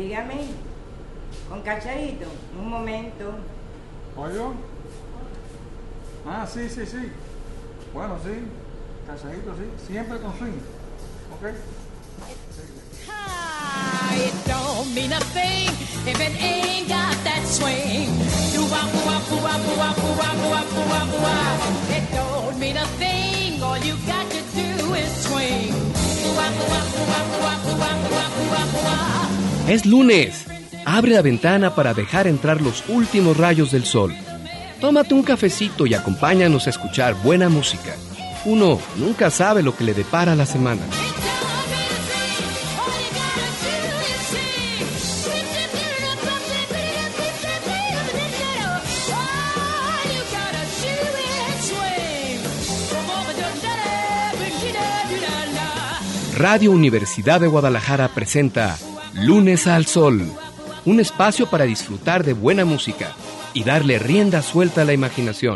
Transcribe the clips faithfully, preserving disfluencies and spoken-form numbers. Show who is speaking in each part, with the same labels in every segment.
Speaker 1: Dígame, con Cachadito, un momento.
Speaker 2: ¿Oyo? Ah, sí, sí, sí. Bueno, sí, Cachadito, sí, siempre con swing. ¿Ok?
Speaker 3: It don't mean a thing if it ain't got that swing. It don't mean a thing, all you got to do is swing.
Speaker 4: Es lunes. Abre la ventana para dejar entrar los últimos rayos del sol. Tómate un cafecito y acompáñanos a escuchar buena música. Uno nunca sabe lo que le depara la semana. Radio Universidad de Guadalajara presenta Lunes al Sol, un espacio para disfrutar de buena música y darle rienda suelta a la imaginación.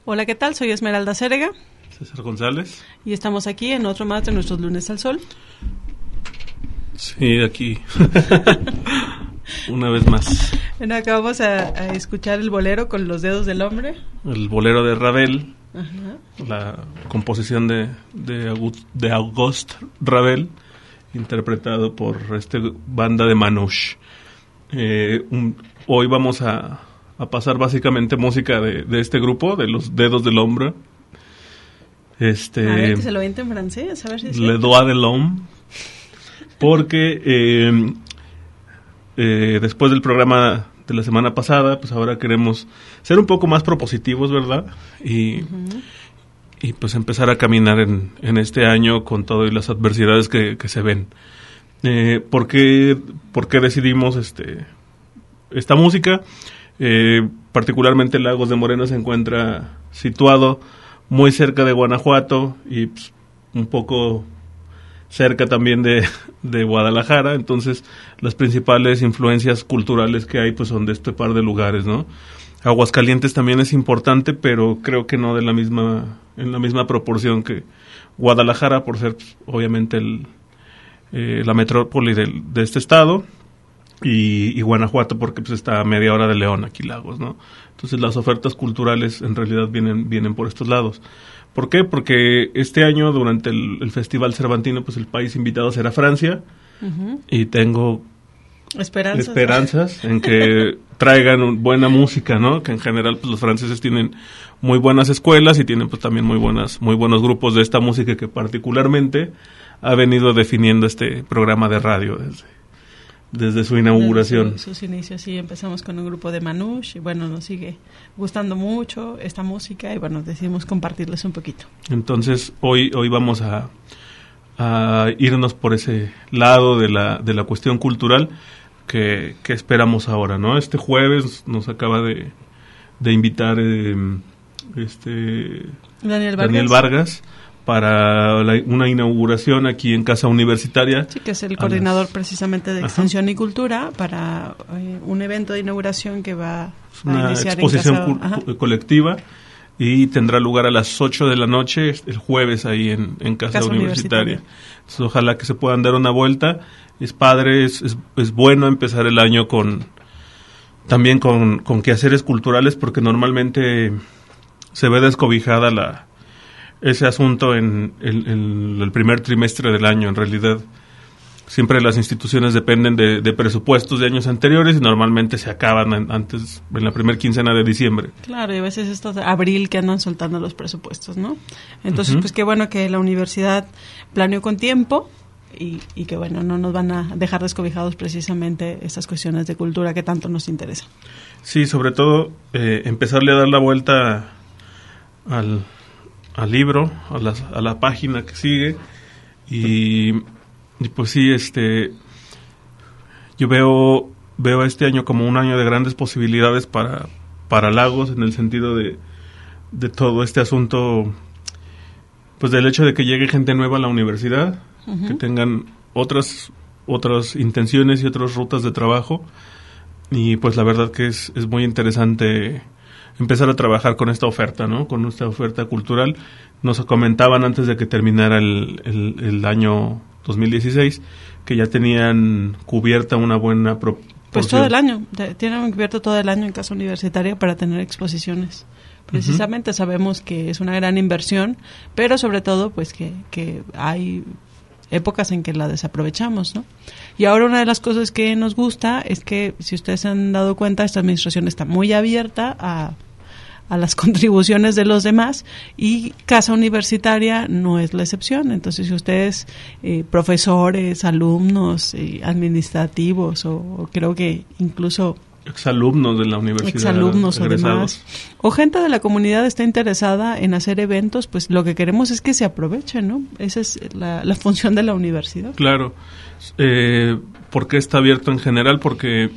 Speaker 5: Hola, ¿qué tal? Soy Esmeralda Cérega.
Speaker 6: César González.
Speaker 5: Y estamos aquí en otro más de nuestros Lunes al Sol.
Speaker 6: Sí, aquí. Una vez más.
Speaker 5: Bueno, acabamos a, a escuchar el bolero con los dedos del hombre.
Speaker 6: El bolero de Ravel.
Speaker 5: Ajá.
Speaker 6: La composición de, de, August, de Auguste Ravel, interpretado por esta banda de Manouche. Eh, un, hoy vamos a, a pasar básicamente música de, de este grupo, de los dedos del hombre. Este,
Speaker 5: a ver, que se lo oyen en francés, a ver si es
Speaker 6: Le doigt de l'homme. Porque eh, eh, después del programa de la semana pasada, pues ahora queremos ser un poco más propositivos, ¿verdad? Y, uh-huh. y pues empezar a caminar en, en este año con todas las adversidades que, que se ven. Eh, ¿por qué, por qué decidimos este esta música? Eh, particularmente Lagos de Moreno se encuentra situado muy cerca de Guanajuato y pues, un poco cerca también de, de Guadalajara, entonces las principales influencias culturales que hay pues son de este par de lugares, ¿no? Aguascalientes también es importante, pero creo que no de la misma en la misma proporción que Guadalajara, por ser pues, obviamente el, eh, la metrópoli del, de este estado, y, y Guanajuato porque pues está a media hora de León, aquí Lagos, ¿no? Entonces las ofertas culturales en realidad vienen vienen por estos lados. ¿Por qué? Porque este año, durante el, el Festival Cervantino, pues el país invitado será Francia, uh-huh. y tengo
Speaker 5: esperanzas,
Speaker 6: esperanzas en que traigan un, buena música, ¿no? Que en general pues los franceses tienen muy buenas escuelas y tienen pues también muy buenas muy buenos grupos de esta música que particularmente ha venido definiendo este programa de radio desde desde su inauguración.
Speaker 5: Desde su, sus inicios, sí, empezamos con un grupo de Manouche y bueno, nos sigue gustando mucho esta música y bueno, decidimos compartirles un poquito.
Speaker 6: Entonces, hoy hoy vamos a, a irnos por ese lado de la de la cuestión cultural que, que esperamos ahora, ¿no? Este jueves nos acaba de, de invitar eh, este
Speaker 5: Daniel Vargas.
Speaker 6: Daniel Vargas para la, una inauguración aquí en Casa Universitaria.
Speaker 5: Sí, que es el coordinador las... precisamente de Extensión Ajá. y Cultura para eh, un evento de inauguración que va a
Speaker 6: una
Speaker 5: iniciar
Speaker 6: exposición
Speaker 5: en casa...
Speaker 6: cu- colectiva y tendrá lugar a las ocho de la noche el jueves ahí en, en Casa, Casa Universitaria. Universitaria. Entonces, ojalá que se puedan dar una vuelta. Es padre, es, es, es bueno empezar el año con también con, con quehaceres culturales porque normalmente se ve descobijada la ese asunto en el, en el primer trimestre del año. En realidad siempre las instituciones dependen de, de presupuestos de años anteriores y normalmente se acaban en, antes en la primera quincena de diciembre.
Speaker 5: Claro, y a veces es de abril que andan soltando los presupuestos, ¿no? Entonces, uh-huh. pues qué bueno que la universidad planeó con tiempo y, y que bueno, no nos van a dejar descobijados precisamente estas cuestiones de cultura que tanto nos interesan.
Speaker 6: Sí, sobre todo eh, empezarle a dar la vuelta al al libro, a la, a la página que sigue y, y pues sí, este yo veo veo este año como un año de grandes posibilidades para, para Lagos en el sentido de, de todo este asunto, pues del hecho de que llegue gente nueva a la universidad, uh-huh. que tengan otras otras intenciones y otras rutas de trabajo y pues la verdad que es, es muy interesante empezar a trabajar con esta oferta, ¿no? Con esta oferta cultural. Nos comentaban antes de que terminara el, el, el año dos mil dieciséis que ya tenían cubierta una buena proporción.
Speaker 5: Pues todo el año, tienen cubierto todo el año en Casa Universitaria para tener exposiciones. Precisamente uh-huh. sabemos que es una gran inversión, pero sobre todo pues que, que hay épocas en que la desaprovechamos, ¿no? Y ahora una de las cosas que nos gusta es que, si ustedes se han dado cuenta, esta administración está muy abierta a a las contribuciones de los demás y Casa Universitaria no es la excepción. Entonces, si ustedes, eh, profesores, alumnos, eh, administrativos o, o creo que incluso
Speaker 6: exalumnos de la universidad,
Speaker 5: exalumnos o demás, o gente de la comunidad está interesada en hacer eventos, pues lo que queremos es que se aprovechen, ¿no? Esa es la, la función de la universidad.
Speaker 6: Claro. Eh, ¿Por qué está abierto en general? Porque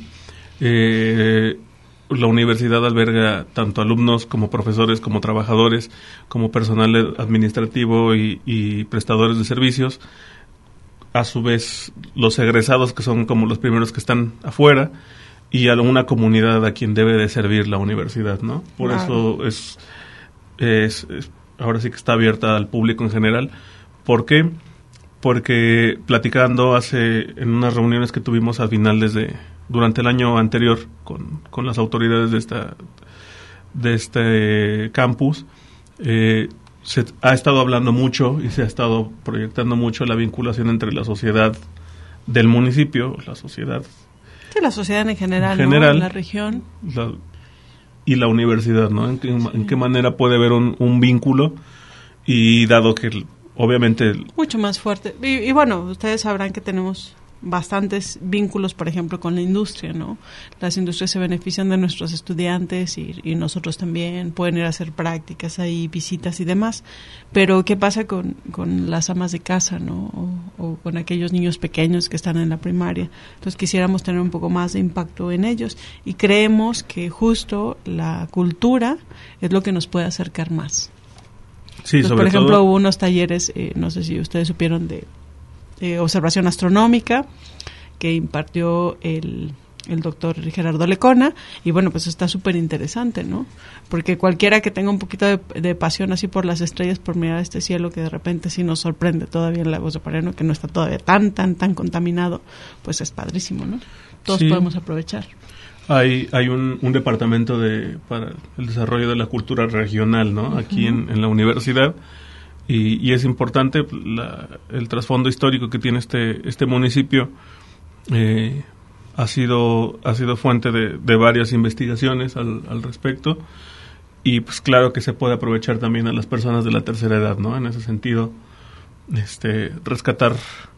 Speaker 6: eh, la universidad alberga tanto alumnos como profesores, como trabajadores, como personal administrativo y, y prestadores de servicios. A su vez, los egresados, que son como los primeros que están afuera, y a una comunidad a quien debe de servir la universidad, ¿no? Por claro. eso es es, es, ahora sí que está abierta al público en general. ¿Por qué? Porque platicando hace en unas reuniones que tuvimos a finales de durante el año anterior con, con las autoridades de esta de este campus, eh, se ha estado hablando mucho y se ha estado proyectando mucho la vinculación entre la sociedad del municipio, la sociedad
Speaker 5: sí, la sociedad en general,
Speaker 6: en general,
Speaker 5: ¿no? La región
Speaker 6: la, y la universidad, ¿no? En qué, sí. en qué manera puede haber un, un vínculo, y dado que obviamente
Speaker 5: mucho más fuerte, y, y bueno, ustedes sabrán que tenemos bastantes vínculos, por ejemplo, con la industria, ¿no? Las industrias se benefician de nuestros estudiantes y, y nosotros también, pueden ir a hacer prácticas ahí, visitas y demás, pero ¿qué pasa con, con las amas de casa, ¿no? O, o con aquellos niños pequeños que están en la primaria? Entonces quisiéramos tener un poco más de impacto en ellos, y creemos que justo la cultura es lo que nos puede acercar más.
Speaker 6: Sí,
Speaker 5: Entonces,
Speaker 6: sobre
Speaker 5: por ejemplo,
Speaker 6: todo,
Speaker 5: hubo unos talleres, eh, no sé si ustedes supieron, de Eh, observación astronómica que impartió el, el doctor Gerardo Lecona, y bueno, pues está súper interesante, ¿no? Porque cualquiera que tenga un poquito de, de pasión así por las estrellas, por mirar este cielo que de repente sí nos sorprende todavía en Lagos de Moreno, que no está todavía tan, tan, tan contaminado, pues es padrísimo, ¿no? Todos
Speaker 6: sí.
Speaker 5: podemos aprovechar.
Speaker 6: Hay, hay un, un departamento de para el desarrollo de la cultura regional, ¿no? Aquí uh-huh. en, en la universidad. Y, y es importante la, el trasfondo histórico que tiene este este municipio. Eh, ha sido ha sido fuente de, de varias investigaciones al, al respecto, y pues claro que se puede aprovechar también a las personas de la tercera edad, ¿no? En ese sentido, este rescatar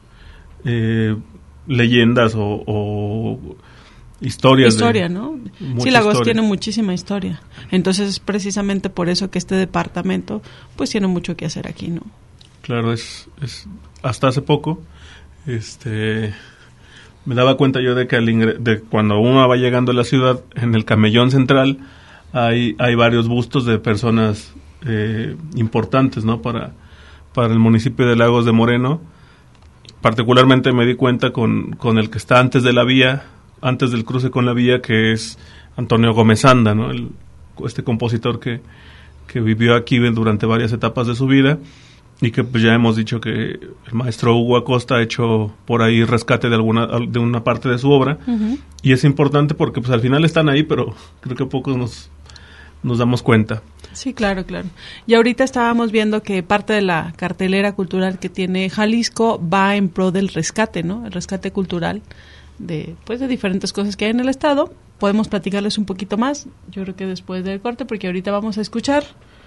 Speaker 6: eh, leyendas o, o historias
Speaker 5: historia,
Speaker 6: de,
Speaker 5: ¿no? Sí, Lagos tiene muchísima historia. Entonces es precisamente por eso que este departamento pues tiene mucho que hacer aquí, ¿no?
Speaker 6: Claro, es, es hasta hace poco este me daba cuenta yo de que al ingre- de cuando uno va llegando a la ciudad, en el camellón central hay hay varios bustos de personas eh, importantes, ¿no? Para para el municipio de Lagos de Moreno. Particularmente me di cuenta con con el que está antes de la vía, antes del cruce con la vía, que es Antonio Gómez Anda, ¿no? El, este compositor que, que vivió aquí durante varias etapas de su vida, y que pues ya hemos dicho que el maestro Hugo Acosta ha hecho por ahí rescate de alguna de una parte de su obra, uh-huh. y es importante porque pues al final están ahí, pero creo que pocos nos, nos damos cuenta.
Speaker 5: Sí, claro, claro. Y ahorita estábamos viendo que parte de la cartelera cultural que tiene Jalisco va en pro del rescate, ¿no? El rescate cultural de pues de diferentes cosas que hay en el estado. Podemos platicarles un poquito más, yo creo que después del corte, porque ahorita vamos a escuchar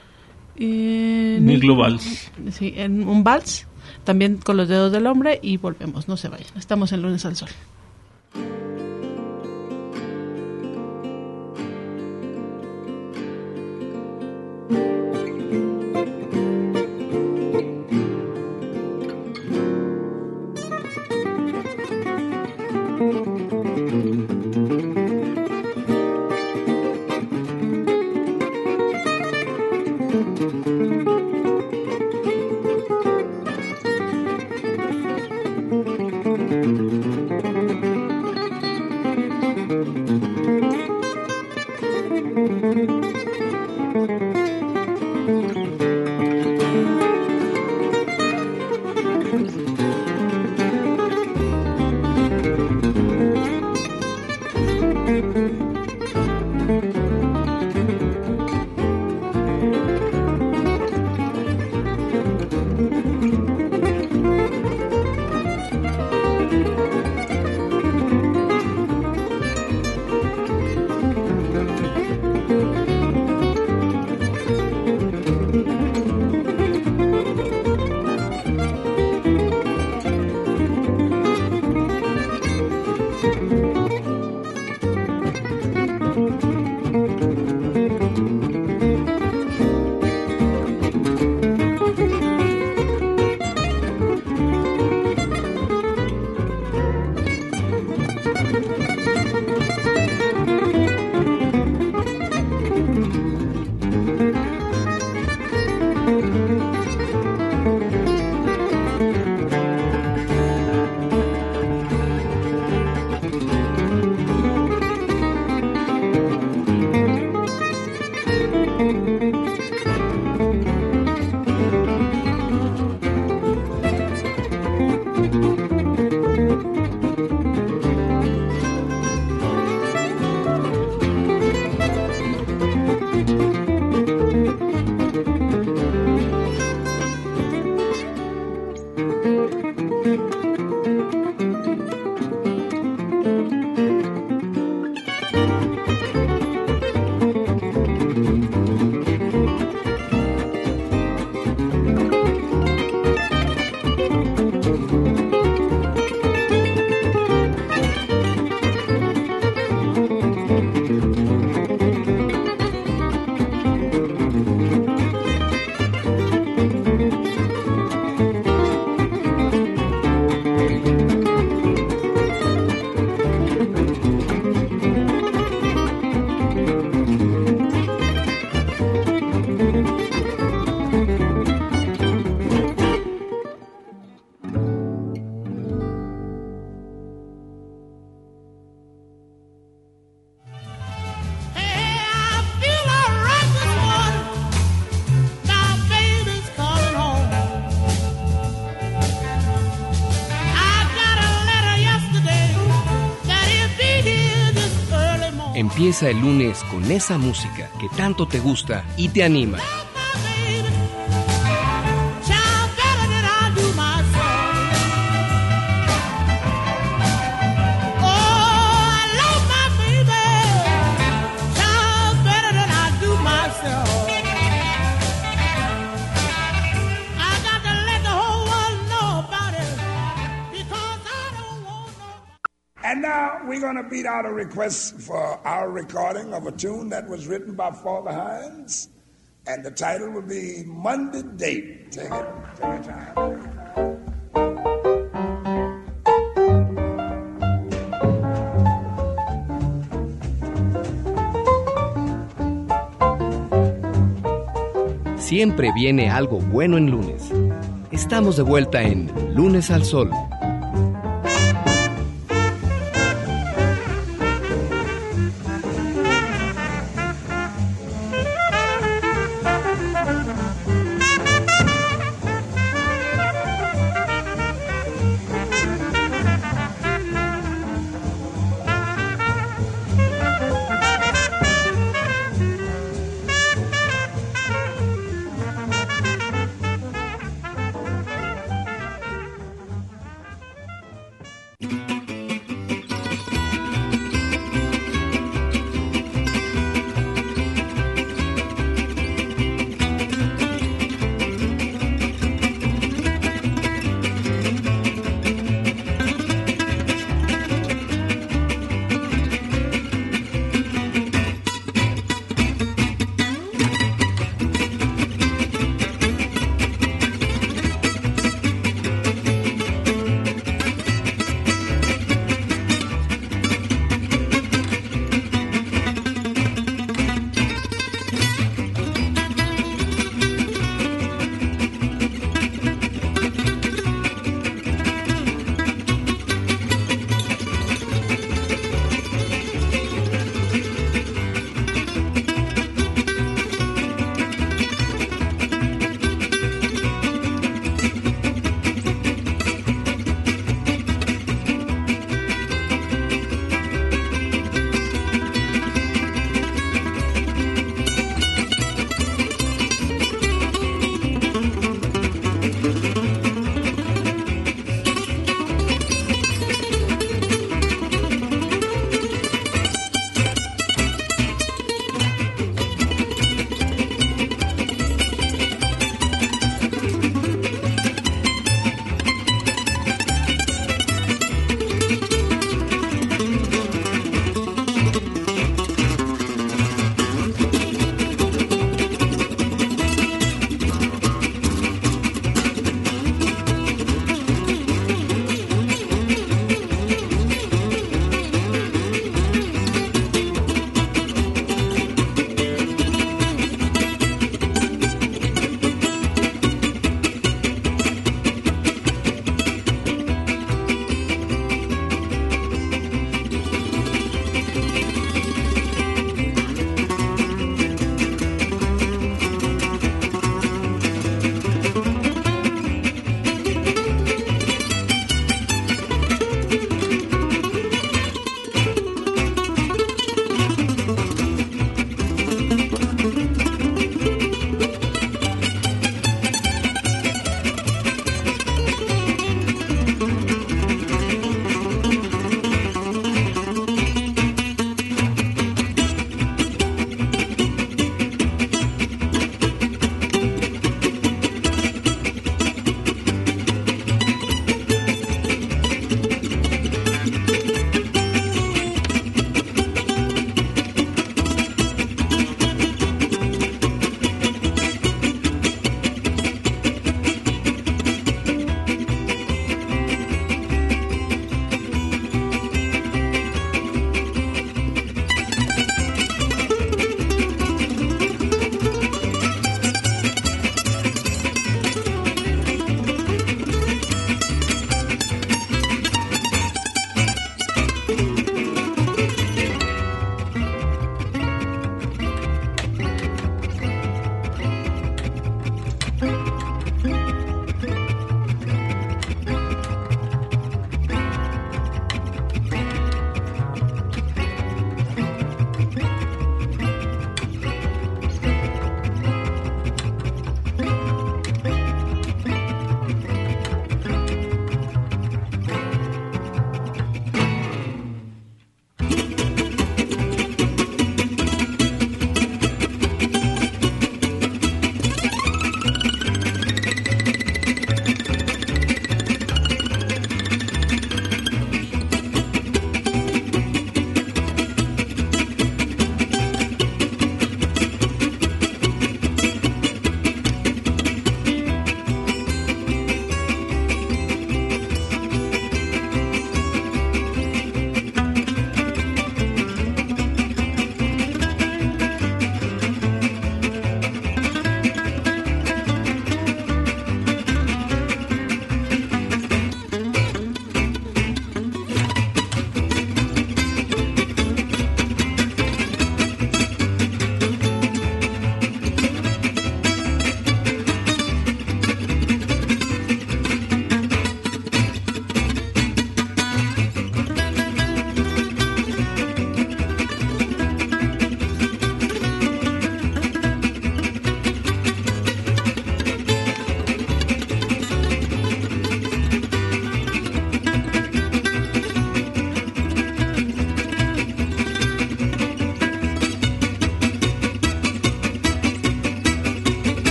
Speaker 5: eh,
Speaker 6: Miglo Vals.
Speaker 5: Sí, en un vals, también con los dedos del hombre, y volvemos, no se vayan. Estamos en Lunes al Sol.
Speaker 4: Empieza el lunes con esa música que tanto te gusta y te anima.
Speaker 7: And now we're going to beat out a request for our recording of a tune that was written by Father Hines, and the title will be Monday Date. Take it, take your time.
Speaker 4: Siempre viene algo bueno en lunes. Estamos de vuelta en Lunes al Sol.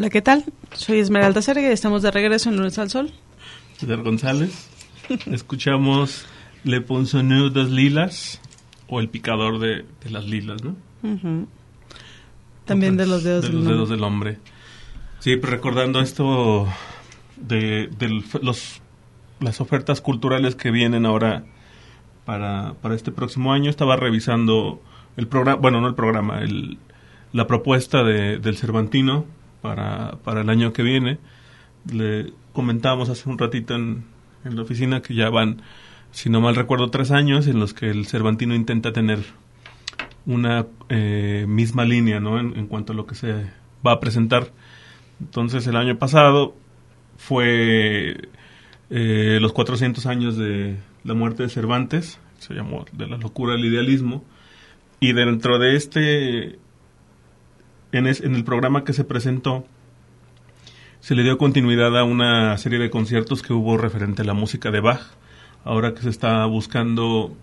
Speaker 5: Hola, ¿qué tal? Soy Esmeralda Serga y estamos de regreso en Lunes al Sol.
Speaker 6: César González. Escuchamos Le Poinçonneur des Lilas, o El Picador de, de las Lilas, ¿no?
Speaker 5: Uh-huh. También Otras, de los dedos,
Speaker 6: de
Speaker 5: del,
Speaker 6: los
Speaker 5: hombre.
Speaker 6: dedos del hombre. Sí, pues recordando esto de, de los, las ofertas culturales que vienen ahora para, para este próximo año, estaba revisando el programa, bueno, no el programa, el, la propuesta de, del Cervantino para, para el año que viene. Le comentábamos hace un ratito en, en la oficina que ya van, si no mal recuerdo, tres años en los que el Cervantino intenta tener una eh, misma línea, ¿no? En, en cuanto a lo que se va a presentar. Entonces, el año pasado fue eh, los cuatrocientos años de la muerte de Cervantes, se llamó De la locura al idealismo, y dentro de este, en, es, en el programa que se presentó, se le dio continuidad a una serie de conciertos que hubo referente a la música de Bach, ahora que se está buscando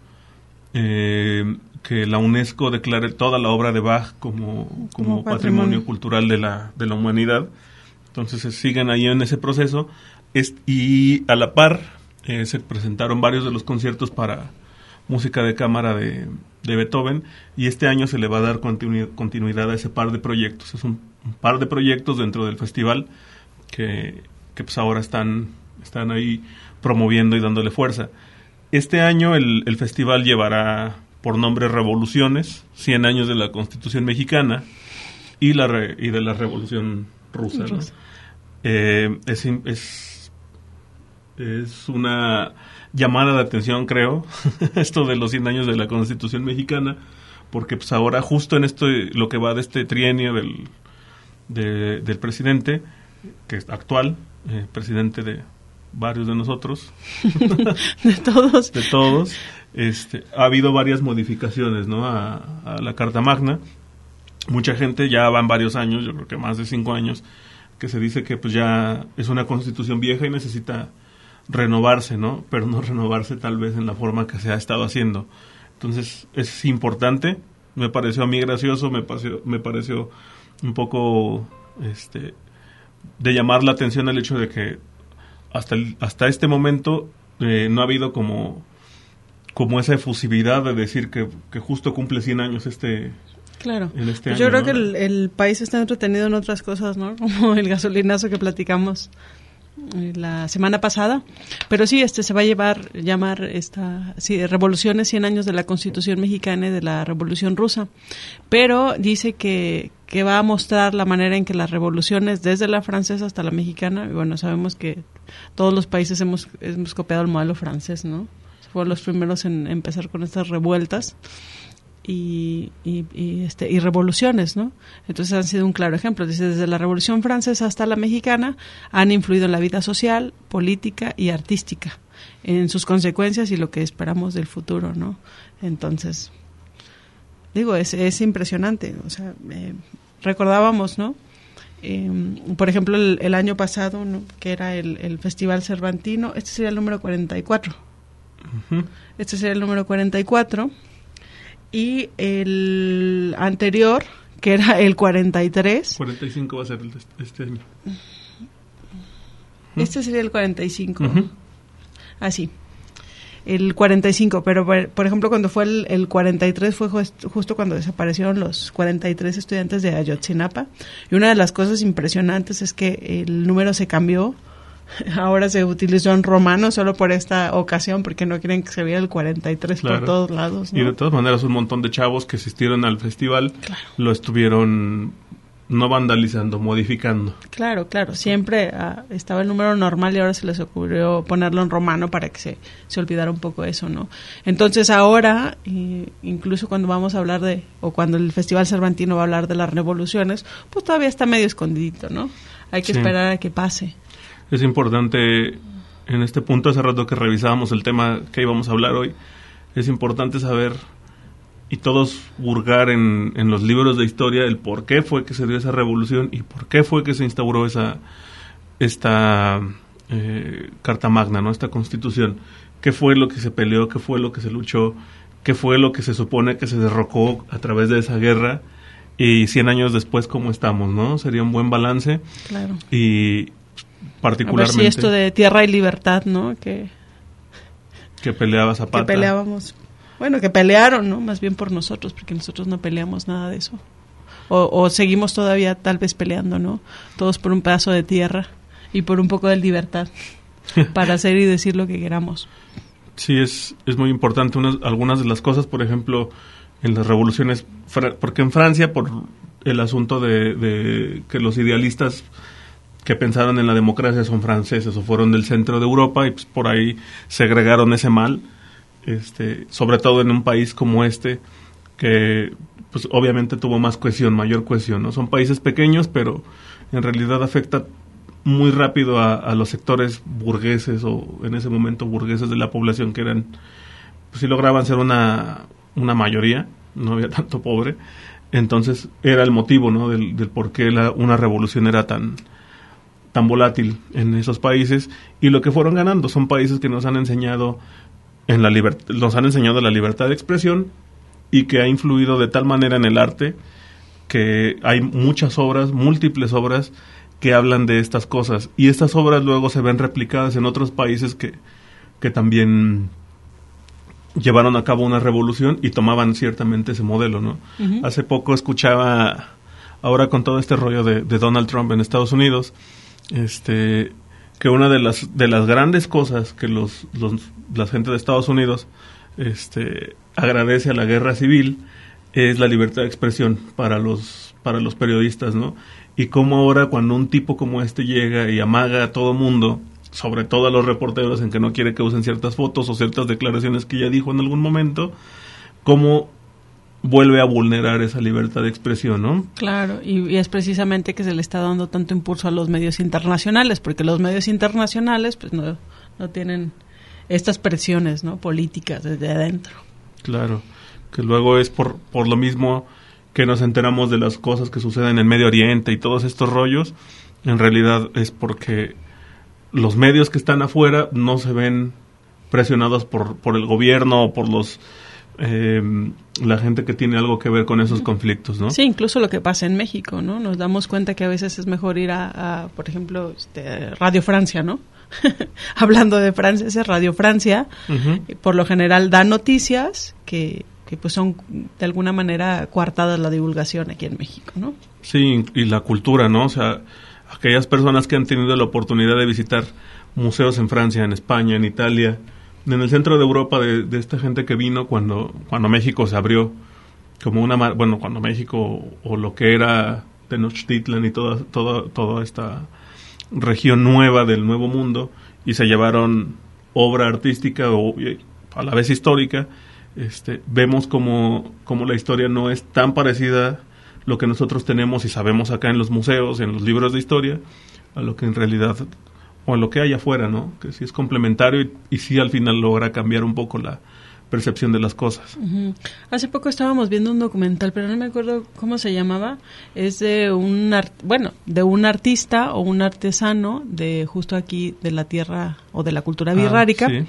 Speaker 6: eh, que la UNESCO declare toda la obra de Bach como, como, como patrimonio. patrimonio cultural de la, de la humanidad. Entonces se siguen ahí en ese proceso, es, y a la par eh, se presentaron varios de los conciertos para música de cámara de, de Beethoven, y este año se le va a dar continu, continuidad a ese par de proyectos. Es un, un par de proyectos dentro del festival que, que pues ahora están, están ahí promoviendo y dándole fuerza. Este año el, el festival llevará por nombre Revoluciones, cien años de la Constitución Mexicana y, la re, y de la Revolución Rusa, ¿no? eh, es, es, es una llamada de atención, creo, esto de los cien años de la Constitución Mexicana, porque pues ahora justo en esto, lo que va de este trienio del, de, del presidente, que es actual, eh, presidente de varios de nosotros,
Speaker 5: de todos,
Speaker 6: de todos, este, ha habido varias modificaciones, ¿no? a, a la Carta Magna. Mucha gente, ya van varios años, yo creo que más de cinco años, que se dice que pues ya es una constitución vieja y necesita renovarse, ¿no? Pero no renovarse tal vez en la forma que se ha estado haciendo. Entonces es importante, me pareció a mí gracioso, me pareció, me pareció un poco este de llamar la atención el hecho de que hasta el, hasta este momento eh, no ha habido como como esa efusividad de decir que, que justo cumple cien años este
Speaker 5: claro.
Speaker 6: en este
Speaker 5: pues
Speaker 6: año,
Speaker 5: yo creo
Speaker 6: ¿no?
Speaker 5: que el, el país está entretenido en otras cosas, ¿no? Como el gasolinazo que platicamos la semana pasada, pero sí, este se va a llevar llamar esta sí, Revoluciones, cien años de la Constitución Mexicana y de la Revolución Rusa, pero dice que, que va a mostrar la manera en que las revoluciones, desde la francesa hasta la mexicana, y bueno, sabemos que todos los países hemos, hemos copiado el modelo francés, ¿no? Fueron los primeros en empezar con estas revueltas y, y, y, este, y revoluciones, ¿no? Entonces han sido un claro ejemplo. Dice, desde la Revolución Francesa hasta la mexicana han influido en la vida social, política y artística, en sus consecuencias y lo que esperamos del futuro, ¿no? Entonces, digo, es, es impresionante. O sea, eh, recordábamos, ¿no? Eh, por ejemplo, el, el año pasado, ¿no? Que era el, el Festival Cervantino, este sería el número cuarenta y cuatro. Uh-huh. Este sería el número cuarenta y cuatro. Y el anterior, que era el cuarenta y tres.
Speaker 6: cuarenta y cinco va a ser el este año.
Speaker 5: Este sería el cuarenta y cinco.
Speaker 6: Uh-huh.
Speaker 5: Ah, sí. El cuarenta y cinco, pero por ejemplo cuando fue el, el cuarenta y tres fue just, justo cuando desaparecieron los cuarenta y tres estudiantes de Ayotzinapa. Y una de las cosas impresionantes es que el número se cambió. Ahora se utilizó en romano solo por esta ocasión, porque no quieren que se viera el cuarenta y tres claro. por todos lados, ¿no?
Speaker 6: Y de todas maneras un montón de chavos que asistieron al festival claro. lo estuvieron no vandalizando, modificando. Claro,
Speaker 5: claro, siempre uh, estaba el número normal y ahora se les ocurrió ponerlo en romano para que se, se olvidara un poco eso, ¿no? Entonces ahora, eh, incluso cuando vamos a hablar de, o cuando el Festival Cervantino va a hablar de las revoluciones, pues todavía está medio escondidito, ¿no? Hay que sí. esperar a que pase.
Speaker 6: Es importante, en este punto, hace rato que revisábamos el tema que íbamos a hablar hoy, es importante saber y todos hurgar en, en los libros de historia el por qué fue que se dio esa revolución y por qué fue que se instauró esa esta eh, Carta Magna, ¿no? Esta Constitución. ¿Qué fue lo que se peleó? ¿Qué fue lo que se luchó? ¿Qué fue lo que se supone que se derrocó a través de esa guerra? y cien años después cómo estamos, ¿no? Sería un buen balance.
Speaker 5: Claro.
Speaker 6: Y particularmente...
Speaker 5: A ver si esto de tierra y libertad, ¿no? Que,
Speaker 6: que peleaba Zapata.
Speaker 5: Que peleábamos. Bueno, que pelearon, ¿no? Más bien por nosotros, porque nosotros no peleamos nada de eso. O, o seguimos todavía tal vez peleando, ¿no? Todos por un pedazo de tierra y por un poco de libertad para hacer y decir lo que queramos.
Speaker 6: Sí, es, es muy importante. Unas, algunas de las cosas, por ejemplo, en las revoluciones, porque en Francia, por el asunto de, de que los idealistas que pensaron en la democracia son franceses o fueron del centro de Europa y pues por ahí segregaron ese mal, este, sobre todo en un país como este, que pues obviamente tuvo más cohesión, mayor cohesión, ¿no? Son países pequeños, pero en realidad afecta muy rápido a, a los sectores burgueses o en ese momento burgueses de la población que eran, pues sí lograban ser una, una mayoría, no había tanto pobre, entonces era el motivo, ¿no? del, del por qué la, una revolución era tan tan volátil en esos países, y lo que fueron ganando son países que nos han enseñado en la libert- nos han enseñado la libertad de expresión y que ha influido de tal manera en el arte que hay muchas obras, múltiples obras que hablan de estas cosas, y estas obras luego se ven replicadas en otros países que, que también llevaron a cabo una revolución y tomaban ciertamente ese modelo, ¿no? Uh-huh. Hace poco escuchaba, ahora con todo este rollo de, de Donald Trump en Estados Unidos, este que una de las de las grandes cosas que los, los la gente de Estados Unidos este agradece a la guerra civil es la libertad de expresión para los para los periodistas, ¿no? Y cómo ahora cuando un tipo como este llega y amaga a todo mundo, sobre todo a los reporteros en que no quiere que usen ciertas fotos o ciertas declaraciones que ya dijo en algún momento, cómo vuelve a vulnerar esa libertad de expresión, ¿no?
Speaker 5: Claro, y, y es precisamente que se le está dando tanto impulso a los medios internacionales, porque los medios internacionales pues no, no tienen estas presiones, ¿no? Políticas desde adentro.
Speaker 6: Claro, que luego es por, por lo mismo que nos enteramos de las cosas que suceden en Medio Oriente y todos estos rollos, en realidad es porque los medios que están afuera no se ven presionados por, por el gobierno o por los Eh, la gente que tiene algo que ver con esos conflictos, ¿no?
Speaker 5: Sí, incluso lo que pasa en México, ¿no? Nos damos cuenta que a veces es mejor ir a, a por ejemplo, este, Radio Francia, ¿no? Hablando de Francia, es Radio Francia, uh-huh. Por lo general da noticias que, que pues son de alguna manera coartadas la divulgación aquí en México, ¿no?
Speaker 6: Sí, y la cultura, ¿no? O sea, aquellas personas que han tenido la oportunidad de visitar museos en Francia, en España, en Italia, en el centro de Europa, de, de esta gente que vino cuando cuando México se abrió como una mar- bueno cuando México o lo que era Tenochtitlan y toda toda toda esta región nueva del Nuevo Mundo, y se llevaron obra artística o a la vez histórica, este vemos como como la historia no es tan parecida lo que nosotros tenemos y sabemos acá en los museos, en los libros de historia, a lo que en realidad o en lo que hay afuera, ¿no? Que sí es complementario y, y sí al final logra cambiar un poco la percepción de las cosas.
Speaker 5: Uh-huh. Hace poco estábamos viendo un documental, pero no me acuerdo cómo se llamaba. Es de un art- bueno, de un artista o un artesano de justo aquí de la tierra o de la cultura birrárica, ah, sí.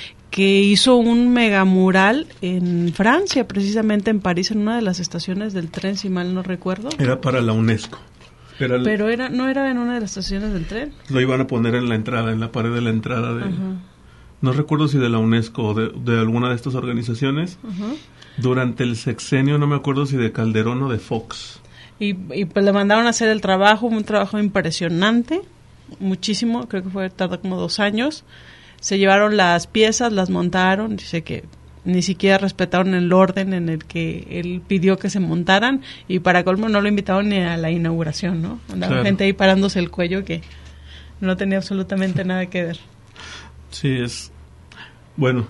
Speaker 5: Que hizo un megamural en Francia, precisamente en París, en una de las estaciones del tren, si mal no recuerdo.
Speaker 6: Era para la UNESCO. Era el,
Speaker 5: pero era no era en una de las estaciones del tren.
Speaker 6: Lo iban a poner en la entrada, en la pared de la entrada de... Uh-huh. No recuerdo si de la UNESCO o de, de alguna de estas organizaciones. Uh-huh. Durante el sexenio, no me acuerdo si de Calderón o de Fox.
Speaker 5: Y, y pues le mandaron a hacer el trabajo, un trabajo impresionante, muchísimo, creo que fue tardó como dos años. Se llevaron las piezas, las montaron, dice que ni siquiera respetaron el orden en el que él pidió que se montaran, y para colmo no lo invitaron ni a la inauguración, ¿no? Andaba claro. Gente ahí parándose el cuello que no tenía absolutamente nada que ver.
Speaker 6: Sí, es bueno,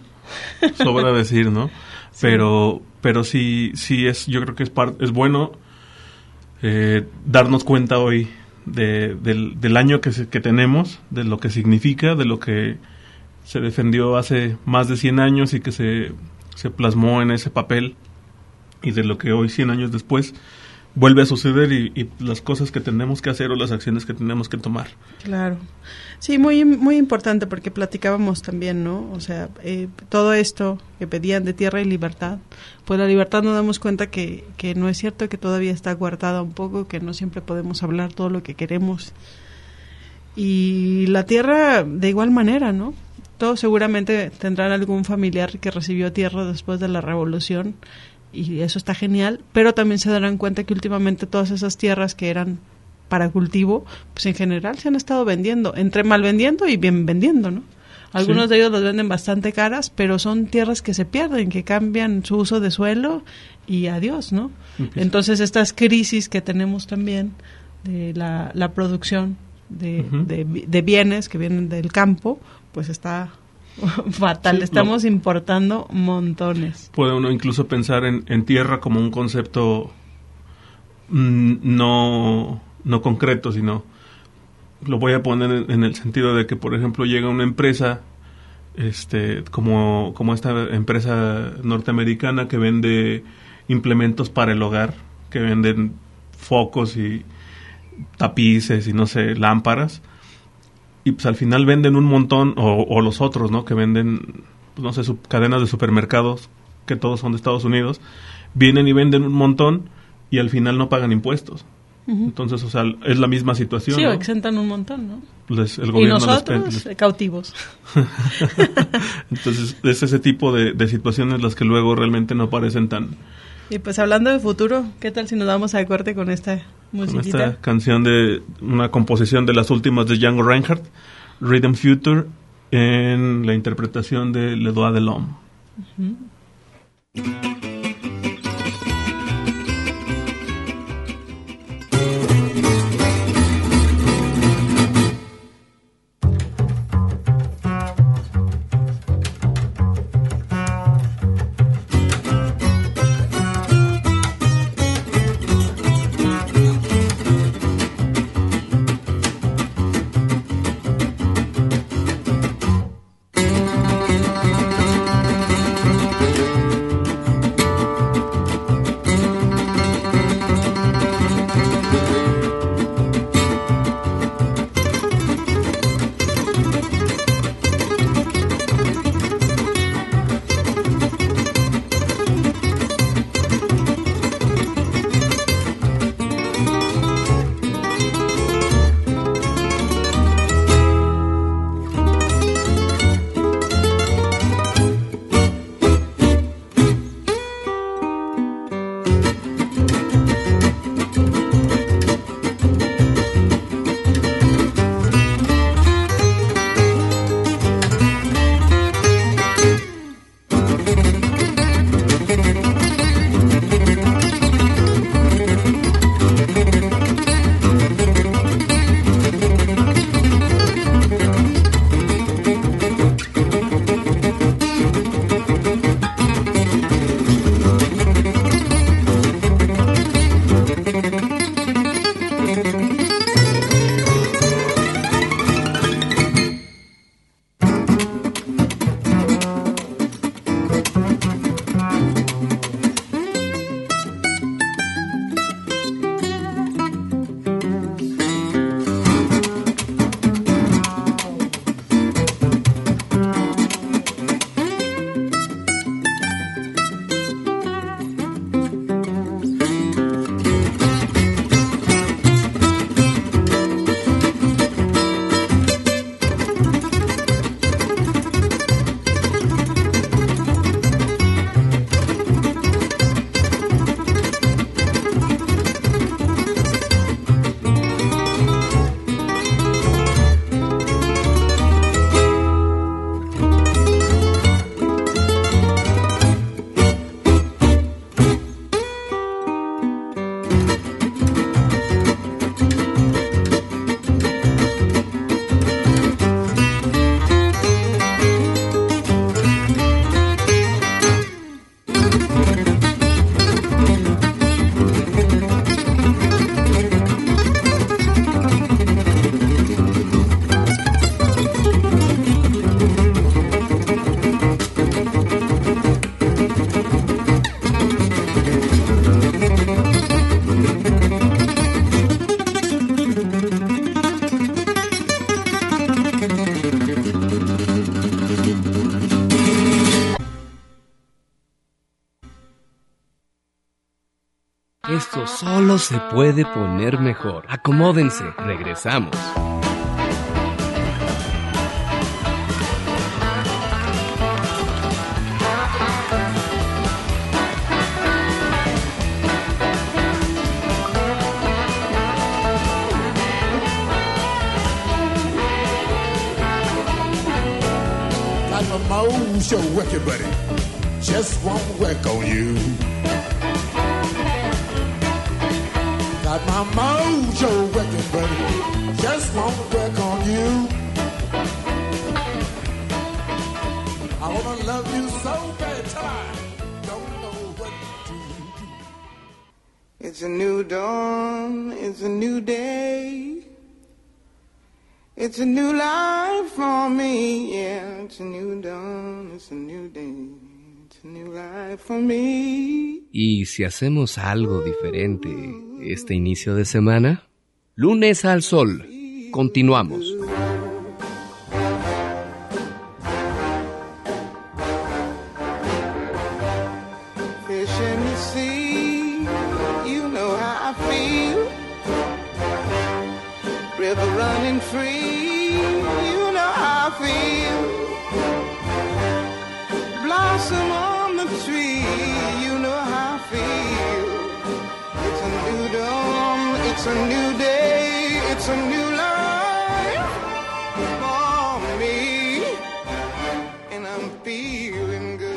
Speaker 6: sobra decir, ¿no? Sí. Pero pero sí sí es, yo creo que es par, es bueno eh, darnos cuenta hoy de del, del año que se, que tenemos, de lo que significa, de lo que se defendió hace más de cien años y que se, se plasmó en ese papel, y de lo que hoy, cien años después, vuelve a suceder y, y las cosas que tenemos que hacer o las acciones que tenemos que tomar.
Speaker 5: Claro. Sí, muy muy importante porque platicábamos también, ¿no? O sea, eh, todo esto que pedían de tierra y libertad, pues la libertad nos damos cuenta que, que no es cierto, que todavía está guardada un poco, que no siempre podemos hablar todo lo que queremos. Y la tierra de igual manera, ¿no? Todos seguramente tendrán algún familiar que recibió tierra después de la revolución y eso está genial, pero también se darán cuenta que últimamente todas esas tierras que eran para cultivo, pues en general se han estado vendiendo, entre mal vendiendo y bien vendiendo, ¿no? Algunos sí. de ellos los venden bastante caras, pero son tierras que se pierden, que cambian su uso de suelo y adiós, ¿no? Okay. Entonces estas crisis que tenemos también de la, la producción de, uh-huh. de, de bienes que vienen del campo, pues está fatal, sí, estamos lo, importando montones.
Speaker 6: Puede uno incluso pensar en, en tierra como un concepto mm, no, no concreto, sino lo voy a poner en, en el sentido de que, por ejemplo, llega una empresa este como, como esta empresa norteamericana que vende implementos para el hogar, que venden focos y tapices y no sé, lámparas, y pues al final venden un montón, o, o los otros, ¿no? Que venden, pues, no sé, sub, cadenas de supermercados, que todos son de Estados Unidos, vienen y venden un montón y al final no pagan impuestos. Uh-huh. Entonces, o sea, es la misma situación,
Speaker 5: sí,
Speaker 6: ¿no?
Speaker 5: o exentan un montón, ¿no?
Speaker 6: Les, el gobierno
Speaker 5: y nosotros,
Speaker 6: les, les...
Speaker 5: cautivos.
Speaker 6: Entonces, es ese tipo de, de situaciones las que luego realmente no parecen tan...
Speaker 5: Y pues hablando de futuro, ¿qué tal si nos vamos a corte con esta musiquita?
Speaker 6: Con esta canción de una composición de las últimas de Django Reinhardt, Rhythm Future, en la interpretación de Les Doigts de l'Homme. Uh-huh.
Speaker 4: Esto solo se puede poner mejor. Acomódense, regresamos.
Speaker 8: Mojo working, buddy, just won't work on you. Got my mojo working, buddy, just won't work on you. I wanna love you so bad till I don't know what to do.
Speaker 9: It's a new dawn, it's a new day. It's a new life for me, yeah. It's a new dawn, it's a new day. It's a new life for me.
Speaker 4: ¿Y si hacemos algo diferente este inicio de semana? Lunes al Sol. Continuamos.
Speaker 9: Fish in the sea, you know how I feel. River running free, you know how I feel. Blossom on the tree, you know how I feel. It's a new dawn, it's a new day, it's a new life for me, and I'm feeling good.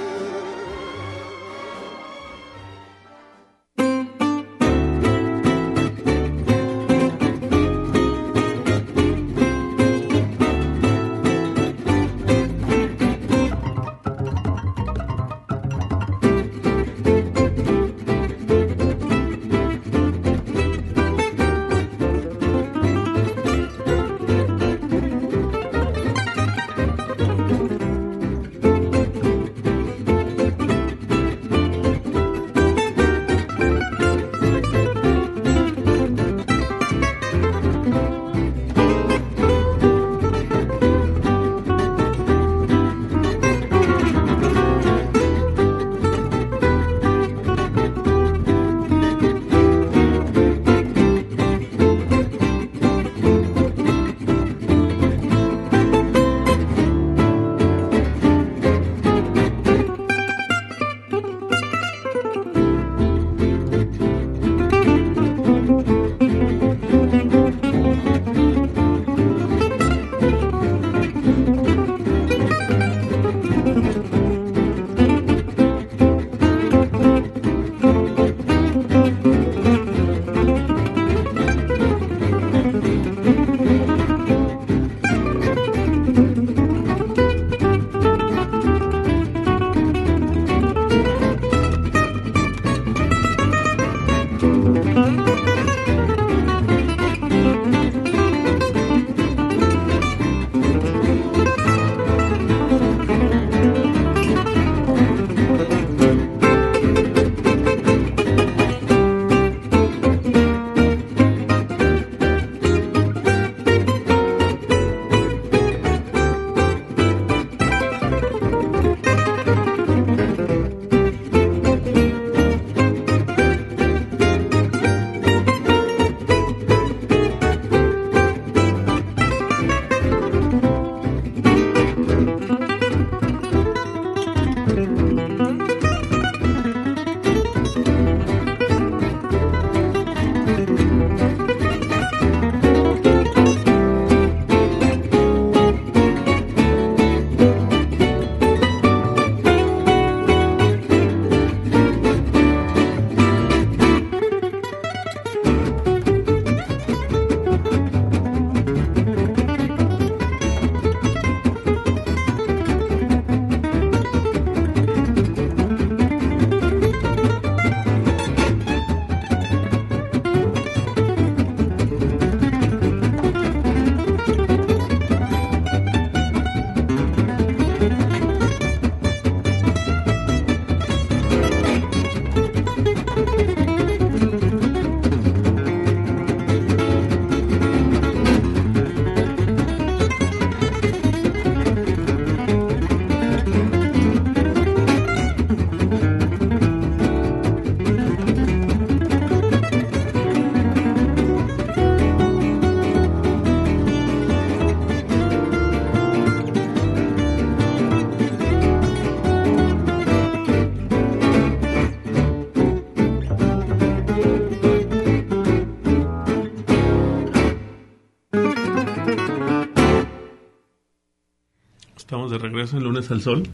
Speaker 6: Estamos de regreso en Lunes al Sol.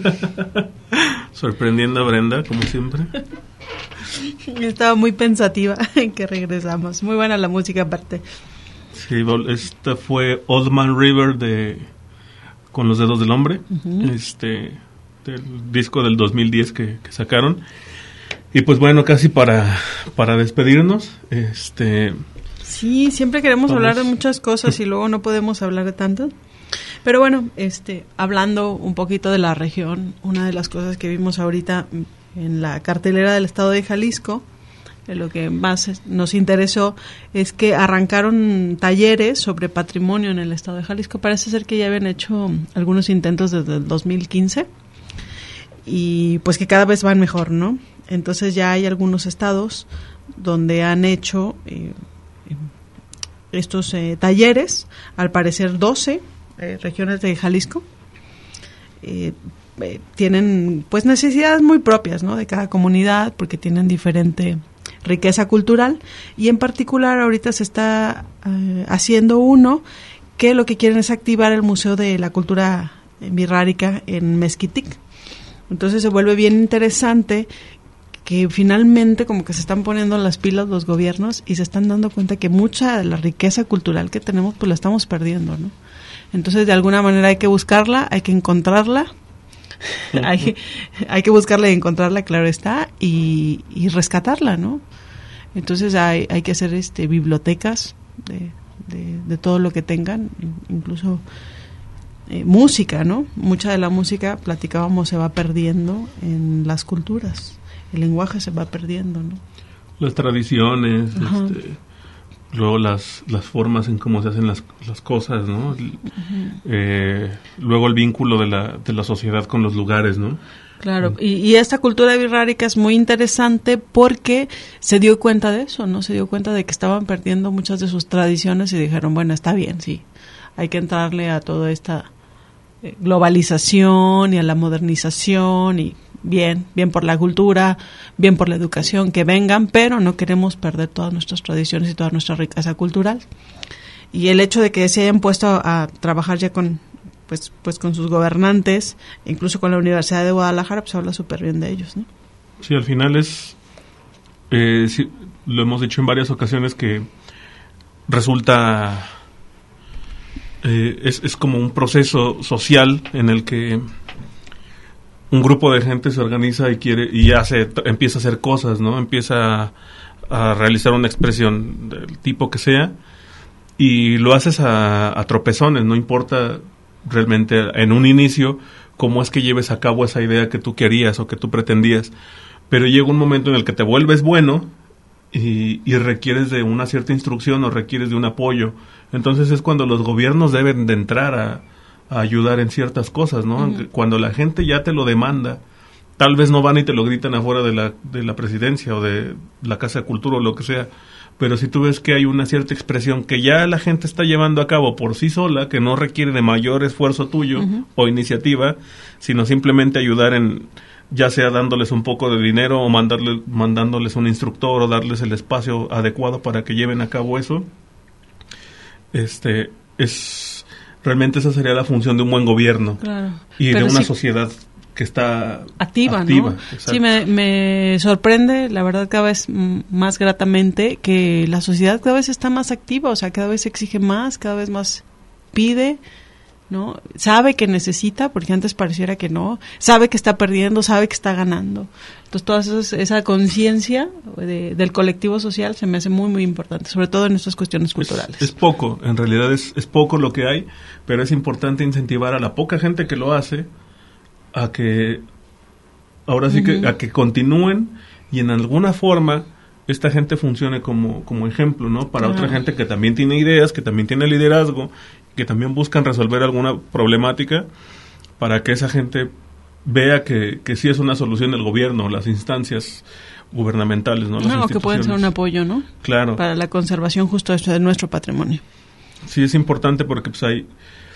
Speaker 6: Sorprendiendo a Brenda, como siempre.
Speaker 5: Estaba muy pensativa en que regresamos. Muy buena la música aparte.
Speaker 6: Sí, esta fue Old Man River de Con los Dedos del Hombre. Uh-huh. Este, del disco del dos mil diez que, que sacaron. Y pues bueno, casi para, para despedirnos, este...
Speaker 5: Sí, siempre queremos
Speaker 6: vamos.
Speaker 5: hablar de muchas cosas y luego no podemos hablar de tantas. Pero bueno, este, hablando un poquito de la región, una de las cosas que vimos ahorita en la cartelera del estado de Jalisco, eh, lo que más nos interesó es que arrancaron talleres sobre patrimonio en el estado de Jalisco. Parece ser que ya habían hecho algunos intentos desde el dos mil quince y pues que cada vez van mejor, ¿no? Entonces ya hay algunos estados donde han hecho eh, estos eh, talleres, al parecer doce eh, regiones de Jalisco. Eh, eh, tienen pues necesidades muy propias, ¿no?, de cada comunidad, porque tienen diferente riqueza cultural, y en particular ahorita se está eh, haciendo uno que lo que quieren es activar el Museo de la Cultura Birrárica en Mezquitic. Entonces se vuelve bien interesante que finalmente como que se están poniendo las pilas los gobiernos y se están dando cuenta que mucha de la riqueza cultural que tenemos pues la estamos perdiendo, ¿no? Entonces de alguna manera hay que buscarla, hay que encontrarla, hay, hay que buscarla y encontrarla, claro está, y, y rescatarla, ¿no? Entonces hay, hay que hacer este bibliotecas de, de, de todo lo que tengan, incluso eh, música, ¿no? Mucha de la música, platicábamos, se va perdiendo en las culturas. El lenguaje se va perdiendo, ¿no? Las
Speaker 6: tradiciones, este, luego las las formas en cómo se hacen las, las cosas, ¿no? El, uh-huh. eh, luego el vínculo de la de la sociedad con los lugares, ¿no?
Speaker 5: Claro, y, y esta cultura birrárica es muy interesante porque se dio cuenta de eso, ¿no? Se dio cuenta de que estaban perdiendo muchas de sus tradiciones y dijeron, bueno, está bien, sí, hay que entrarle a toda esta eh, globalización y a la modernización y bien, bien por la cultura, bien por la educación, que vengan, pero no queremos perder todas nuestras tradiciones y toda nuestra riqueza cultural. Y el hecho de que se hayan puesto a, a trabajar ya con pues pues con sus gobernantes, incluso con la Universidad de Guadalajara, pues habla súper bien de ellos, ¿no?
Speaker 6: Sí, al final es, eh, sí, lo hemos dicho en varias ocasiones, que resulta, eh, es, es como un proceso social en el que un grupo de gente se organiza y quiere y hace, empieza a hacer cosas, ¿no? Empieza a, a realizar una expresión del tipo que sea, y lo haces a, a tropezones, no importa realmente en un inicio cómo es que lleves a cabo esa idea que tú querías o que tú pretendías, pero llega un momento en el que te vuelves bueno y, y requieres de una cierta instrucción o requieres de un apoyo. Entonces es cuando los gobiernos deben de entrar a a ayudar en ciertas cosas, ¿no? Uh-huh. Cuando la gente ya te lo demanda, tal vez no van y te lo gritan afuera de la de la presidencia o de la Casa de Cultura o lo que sea, pero si tú ves que hay una cierta expresión que ya la gente está llevando a cabo por sí sola, que no requiere de mayor esfuerzo tuyo uh-huh. o iniciativa, sino simplemente ayudar en, ya sea dándoles un poco de dinero o mandarle, mandándoles un instructor o darles el espacio adecuado para que lleven a cabo eso, este es realmente esa sería la función de un buen gobierno. Claro. Y pero de una sí, sociedad que está
Speaker 5: activa,
Speaker 6: activa,
Speaker 5: ¿no? Sí, me, me sorprende, la verdad, cada vez más gratamente que la sociedad cada vez está más activa, o sea, cada vez exige más, cada vez más pide, ¿no? Sabe que necesita, porque antes pareciera que no, sabe que está perdiendo, sabe que está ganando. Entonces, toda esa, esa conciencia de, del colectivo social se me hace muy, muy importante, sobre todo en estas cuestiones culturales.
Speaker 6: Es, es poco, en realidad es, es poco lo que hay, pero es importante incentivar a la poca gente que lo hace a que, ahora sí uh-huh. que, a que continúen y en alguna forma esta gente funcione como, como ejemplo, ¿no? Para claro. otra gente que también tiene ideas, que también tiene liderazgo, que también buscan resolver alguna problemática, para que esa gente vea que, que sí es una solución del gobierno, las instancias gubernamentales, ¿no? Las
Speaker 5: no, que pueden ser un apoyo, ¿no?
Speaker 6: Claro.
Speaker 5: Para la conservación justo de nuestro patrimonio.
Speaker 6: Sí, es importante porque pues hay,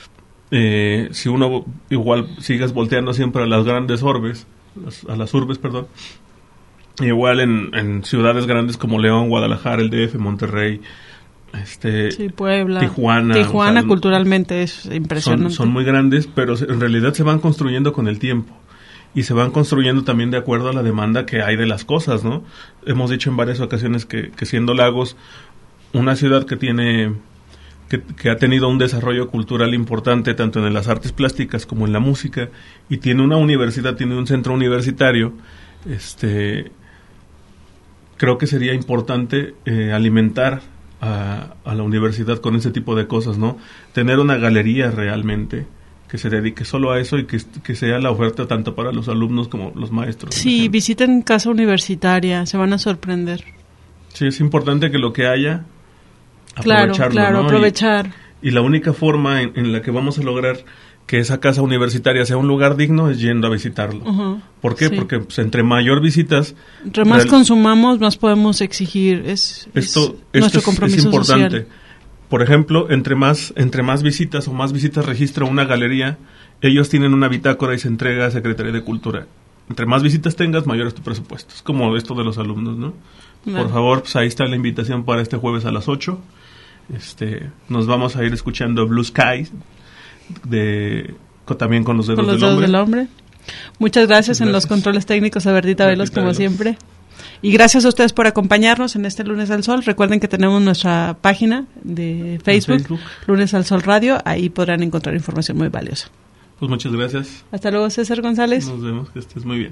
Speaker 6: eh, si uno igual sigues volteando siempre a las grandes orbes, a las urbes, perdón, igual en, en ciudades grandes como León, Guadalajara, el D F, Monterrey, este,
Speaker 5: sí, Puebla,
Speaker 6: Tijuana.
Speaker 5: Tijuana
Speaker 6: o sea,
Speaker 5: culturalmente es impresionante.
Speaker 6: Son, son muy grandes, pero en realidad se van construyendo con el tiempo. Y se van construyendo también de acuerdo a la demanda que hay de las cosas, ¿no? Hemos dicho en varias ocasiones que, que siendo Lagos una ciudad que tiene... Que, que ha tenido un desarrollo cultural importante tanto en las artes plásticas como en la música, y tiene una universidad, tiene un centro universitario, este, creo que sería importante eh, alimentar a, a la universidad con ese tipo de cosas, ¿no? Tener una galería realmente que se dedique solo a eso y que, que sea la oferta tanto para los alumnos como los maestros.
Speaker 5: Sí, visiten Casa Universitaria, se van a sorprender.
Speaker 6: Sí, es importante que lo que haya
Speaker 5: Claro, claro,
Speaker 6: ¿no?
Speaker 5: aprovechar.
Speaker 6: Y, y la única forma en, en la que vamos a lograr que esa casa universitaria sea un lugar digno es yendo a visitarlo. Uh-huh. ¿Por qué? Sí. Porque pues, entre mayor visitas...
Speaker 5: Entre más real... consumamos, más podemos exigir. Es,
Speaker 6: esto,
Speaker 5: es
Speaker 6: esto
Speaker 5: nuestro
Speaker 6: es,
Speaker 5: compromiso
Speaker 6: es importante.
Speaker 5: social.
Speaker 6: Por ejemplo, entre más, entre más visitas o más visitas registra una galería, ellos tienen una bitácora y se entrega a Secretaría de Cultura. Entre más visitas tengas, mayor es tu presupuesto. Es como esto de los alumnos, ¿no? Bueno. Por favor, pues ahí está la invitación para este jueves a las ocho. Este, nos vamos a ir escuchando Blue Skies de con, también con los dedos,
Speaker 5: con los
Speaker 6: del,
Speaker 5: dedos
Speaker 6: hombre.
Speaker 5: del hombre. Muchas gracias, gracias en los controles técnicos a Bertita Velos como siempre. Y gracias a ustedes por acompañarnos en este Lunes al Sol. Recuerden que tenemos nuestra página de Facebook, Facebook, Lunes al Sol Radio. Ahí podrán encontrar información muy valiosa.
Speaker 6: Pues muchas gracias.
Speaker 5: Hasta luego, César González.
Speaker 6: Nos vemos, que estés muy bien.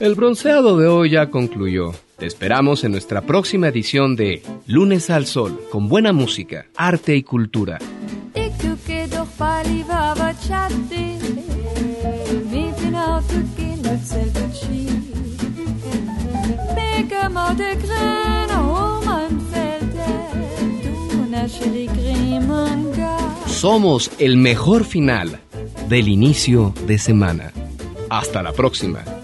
Speaker 4: El bronceado de hoy ya concluyó. Te esperamos en nuestra próxima edición de Lunes al Sol, con buena música, arte y cultura.
Speaker 10: Ik doe doch pali vava chatte, mit den Auto gehen mit Selvachi. Mega mode grana o man felde, du na chérie grimanga.
Speaker 4: Somos el mejor final del inicio de semana. Hasta la próxima.